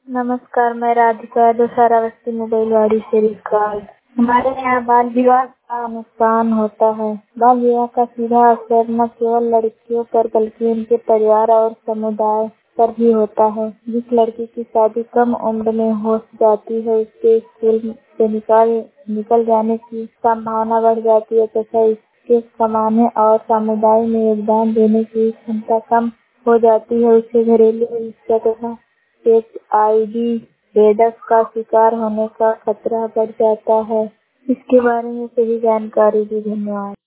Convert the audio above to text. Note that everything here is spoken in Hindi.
नमस्कार, मैं राधिका दोसारा बस्ती मोबाइल वाड़ी से रिकॉर्ड। हमारे यहाँ बाल विवाह का नुकसान होता है। बाल विवाह का सीधा असर न केवल लड़कियों पर बल्कि उनके परिवार और समुदाय पर भी होता है। जिस लड़की की शादी कम उम्र में हो जाती है उसके स्कूल से निकल जाने की संभावना बढ़ जाती है तथा इसके कमाने और समुदाय में योगदान देने की क्षमता कम हो जाती है। उससे घरेलू हिंसा तथा HIV/AIDS का शिकार होने का खतरा बढ़ जाता है। इसके बारे में सही जानकारी दी। धन्यवाद।